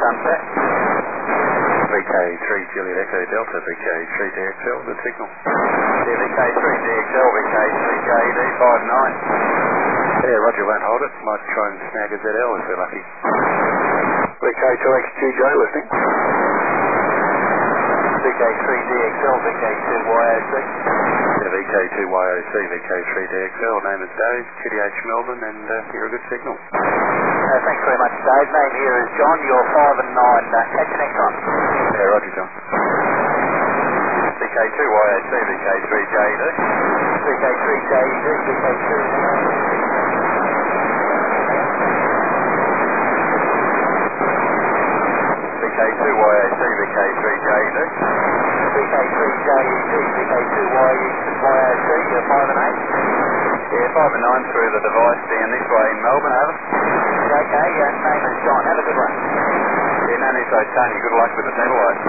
Sunset. VK3 Juliet Echo Delta, VK3 DXL, good signal. Yeah, VK3 DXL, VK3JD 59. Yeah, Roger, won't hold it. Might try and snag a ZL if we're lucky. VK2XGJ listening. VK3 DXL, VK2YOC. Yeah, VK2YOC, VK3 DXL, name is Dave, QDH Melbourne, and you're a good signal. Thanks very much, Dave. Name here is John, you're 5 and 9. Catch you next time. Yeah, Roger, John. VK2YOC, VK3JD. VK3JD, VK2. VK2YOC, VK3JD. VK3JD, VK2YOC, you're 5 and 8. Yeah, 5 and 9 through the device down this way in Melbourne, over. Okay, name is John, have a good one. Yeah, no need to Tony, good luck with the satellite.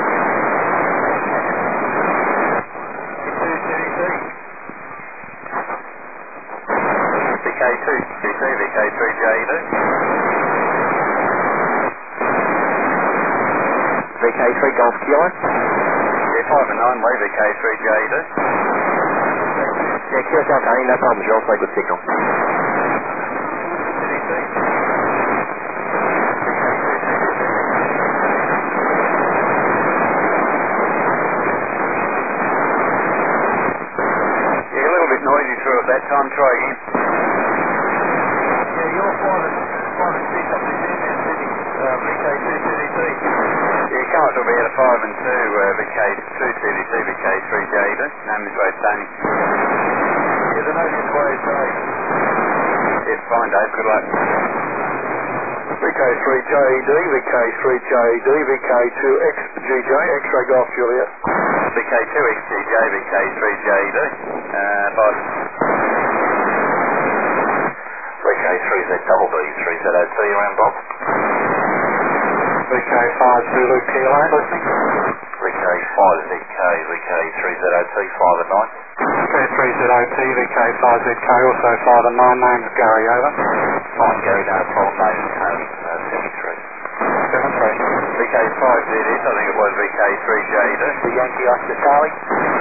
VK2, VK3JD. VK3 Golf Kilo. Yeah, 5 and 9 way, VK3JD. Yeah, QSL Tony, no problems, you're also good signal. Yeah, a little bit noisy through at that time, try again. Yeah, you're 5 and 6 up in VK2 CDC. Yeah, come up to about a 5 and 2, VK2 CDC, VK3JD. Name is Ray Tony. Yeah, the name is Ray Dave. Yeah, fine, Dave, good luck. VK3JD, VK3JD, VK2XGJ, X-ray Golf Juliet. VK2XGJ, VK3JD. 5. VK3ZB, 3ZOT around Bob. VK5 Zulu Kilo, listening. VK5ZK, VK3ZOT, 5 and 9. VK3ZOT, VK5ZK, also 5 and 9, name's Gary, over. Fine, Gary, no problem, name is Tony, 73. 73. VK5ZS, I think it was VK3JD. The Yankee Oscar Charlie.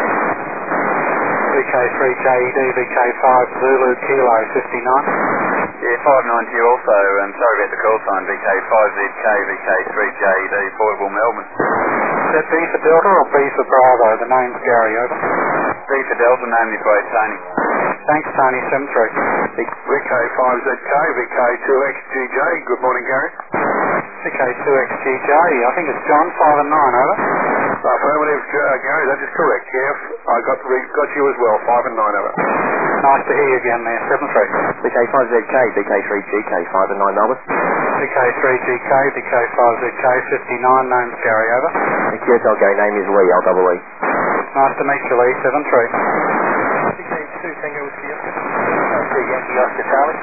VK3JD, VK5 Zulu Kilo, 59. Yeah, 590 also. Sorry about the call sign. VK5ZK, VK3JD, Portable Melbourne. Is that B for Delta or B for Bravo? The name's Gary, over. B for Delta, name is Ray Tony. Thanks, Tony, 73. VK5ZK, VK2XGJ, good morning, Gary. VK2XGJ, I think it's John, 5 and 9, over. Affirmative, Gary, that is correct, yes. I got you as well, 5 and 9, over. Nice to hear you again there, 73. VK5ZK, VK3GK, 5 and 9, Melbourne. VK3GK, VK5ZK, 59, name's Gary, over. The QSL Gary, name is Lee, L-double-E. Nice to meet you, Lee, 73. VK2 Tango Whiskey Oscar. Yankee Oscar Charlie.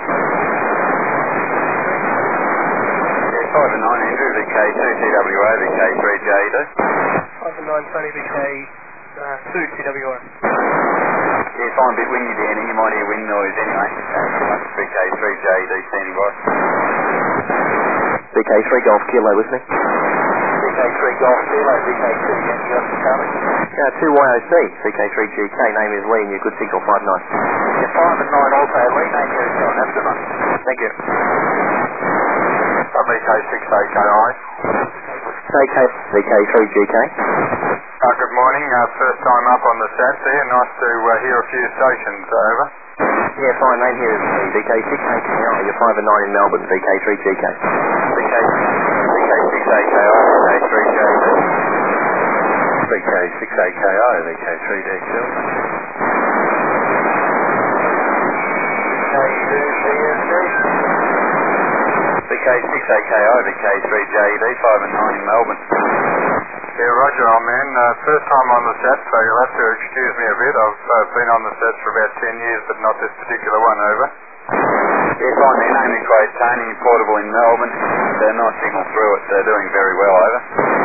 Yeah, 5 and 9 Andrew, VK2 TWA, VK3JD. 5 and 9 Tony, VK2 TWA. Yeah, fine, a bit windy down here, you might hear wind noise anyway. VK3JD standing by. VK3 Golf Kilo, listening. VK3 Golf Kilo, VK2 Yankee Oscar Charlie. 2YOC, VK3GK, name is Lee, and you're good signal, 5-9. Yeah, 5 and 9 also, Lee, name here is John, have a good one. Thank you. VK6AKI. VK3GK. Good morning, first time up on the SAT there, nice to hear a few stations, over. Yeah, fine, name here is Lee, VK6AKI, you're 5 and 9 in Melbourne, VK3GK. VK6AKI, VK3JD. VK6AKI, VK3DXL. VK6AKI, VK3JD, 5 and 9 in Melbourne. Yeah, Roger, old man. First time on the SAT, so you'll have to excuse me a bit. I've been on the SATs for about 10 years, but not this particular one, over. Yeah, fine, their name is Ray Tony, Portable in Melbourne. They're nice signal through it, they're doing very well, over.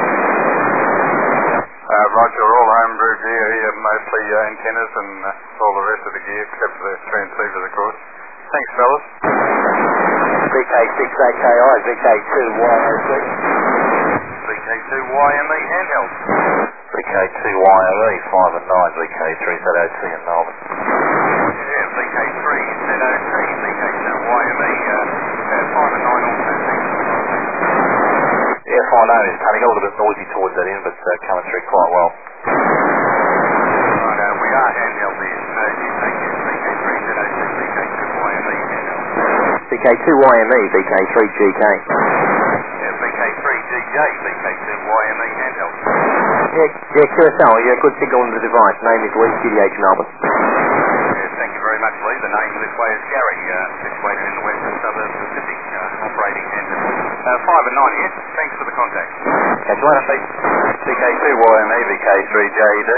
Roger, all homebrew gear here, mostly antennas and all the rest of the gear, except for the transceivers, of course. Thanks, fellas. VK6AKI, VK2YOC. VK2YME handheld. VK2YME 5 and 9, VK3ZOT in Melbourne. Yeah, VK3ZOT, VK2YME 5 and 9 also. Yeah, fine, no, it's cutting a little bit noisy towards that end, but coming through quite well. Right, we are handheld there. Thank you. VK3ZOT, VK2YME handheld. VK2YME, VK3GK. Yeah, VK3GJ, VK2YME handheld. Yeah, QSL, yeah, good signal on the device. Name is Lee, QDH Melbourne. Yeah, thank you very much, Lee. The name this way is Gary, situated in the western suburbs of Sydney, operating handheld. 5 and 9 here. Thanks for the contact. Catch you later, Pete. VK2YME, VK3JED.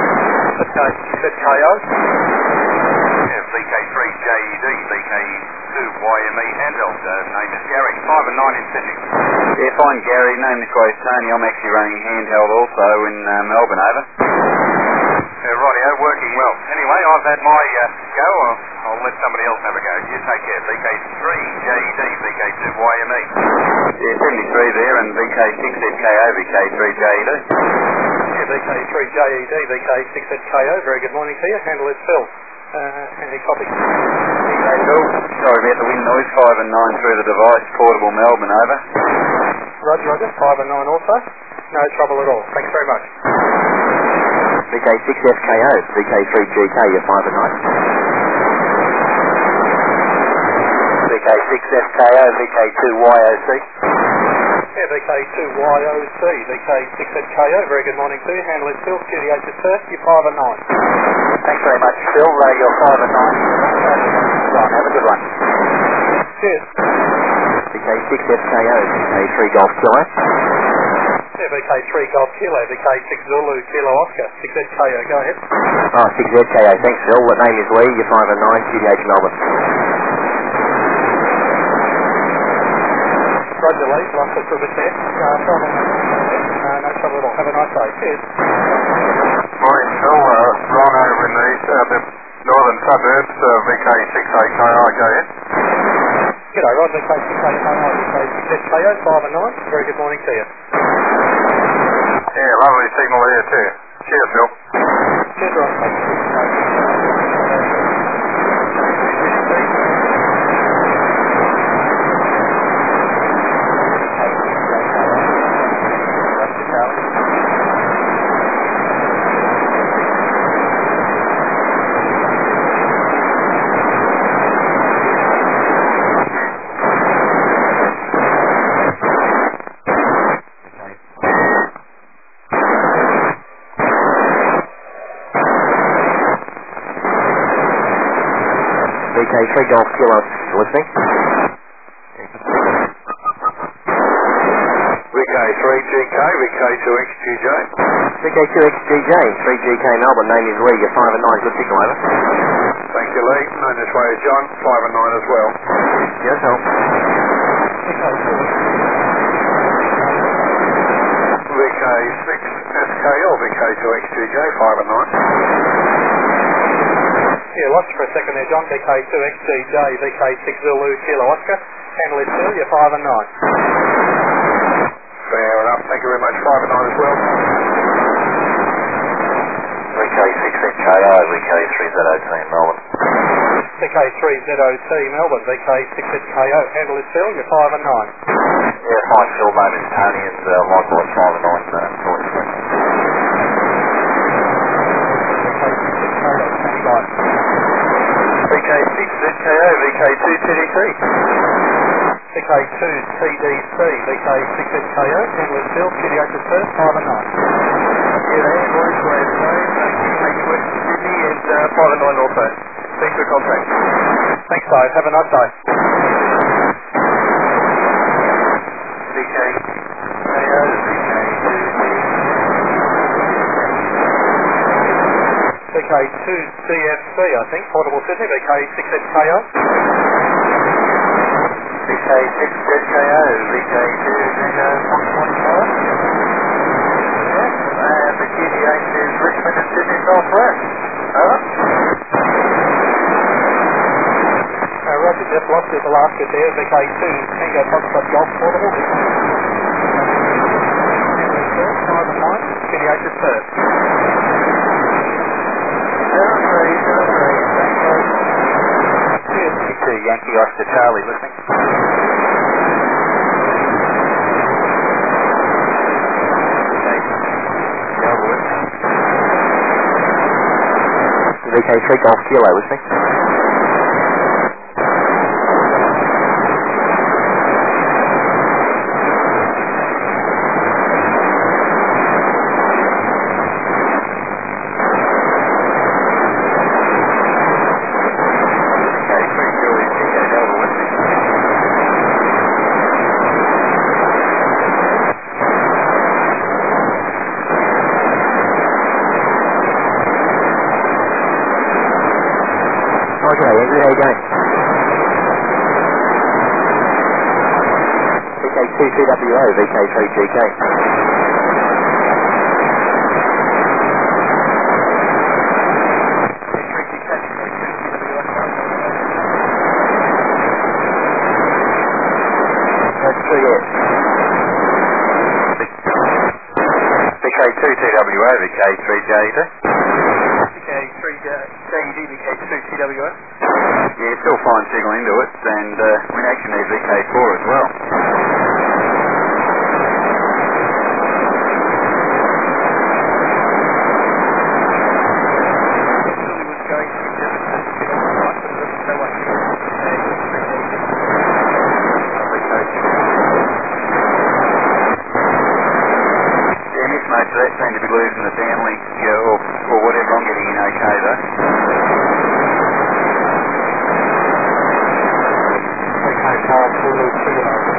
KO. Yeah, VK3JED, VK2YME handheld. Name is Gary. 5 and 9 in Sydney. Yeah, fine, Gary. Name this way is Tony. I'm actually running handheld also in Melbourne, over. Rightio, working well. Anyway, I've had my go. I'll let somebody else have a go. You take care. VK3JED, VK2YME. Yeah, 73 there, and VK6ZKO, VK3JED. Yeah, VK3JED, VK6ZKO. Very good morning to you. Handle is Phil. Any copy? Okay, Phil. Sorry about the wind noise. 5 and 9 through the device. Portable Melbourne, over. Roger. 5 and 9 also. No trouble at all. Thanks very much. VK6FKO, VK3GK, you're 5 and 9. VK6FKO, VK2YOC. Yeah, VK2YOC, VK6ZKO. Very good morning to you. Handle is Phil, QDH is Perth. You're 5 and 9. Thanks very much, Phil. You're 5 and 9. Have a good one. Cheers. VK6FKO, VK3 Golf Kilo. Yeah, VK3 Golf Kilo, VK6 Zulu Kilo Oscar, 6ZKO. Go ahead. Oh, 6ZKO. Thanks, Phil. The name is Lee. You're 5 and 9, QDH Melbourne. Roger, Lee. Lost it for a bit there. No trouble at all. Have a nice day. Cheers. Morning, Phil. Ron over in the northern suburbs, VK6AKO. Go ahead. G'day, Rod. VK6AKO, 5 and 9. Very good morning to you. Yeah, lovely signal there too. Cheers, Phil. Cheers, Rod. VK3 Golf Kilo, listening. VK3GK, VK2XGJ. VK2XGJ, 3GK Melbourne. Name is Lee. You're 5 and 9. Good signal, over. Thank you, Lee. Known this way as John. 5 and 9 as well. Yes, help. VK6SKL, VK2XGJ, 5 and 9. Yeah, lost you for a second there, John. VK2XGJ, VK6 Zulu Kilo Oscar. Handle is Phil. You're 5 and 9. Fair enough. Thank you very much. 5 and 9 as well. VK6ZKO, VK3ZOT in Melbourne. VK3ZOT Melbourne, VK6ZKO. Handle is Phil. You're 5 and 9. Yeah, fine, Phil. Name is Tony, and likewise 5 and 9. VK6ZKO, VK2TDC. VK2TDC, VK6ZKO. Handle is Phil. QDH is Perth. 5 and 9. Yeah, boys, West Sydney and 5 and 9 also. Thanks for the contact. Thanks, Dave. Have a nice day. VK2CFC, I think. Portable Sydney, VK6ZKO. VK6ZKO, VK2ZO 1.5. And the QDH is Richmond and Sydney Northwest. Over. Roger, just lost you at the last bit there. VK2 Tango Foxtrot Golf Portable. 9, KDH is first. 73, Yankee Oscar Charlie, listening. VK3 Golf Kilo, listening. Okay, Andrew, how you going? VK2 TWO, VK3 GK. That's 3S. VK2 TWO, VK3 JD. VK3 JED, VK2 TWO. Yeah, still fine signal into it, and we actually need VK4 as well. Yeah, miss most of that seem to be losing the downlink, or whatever. I'm getting in okay though. Okay, Carl, 4 Kilo.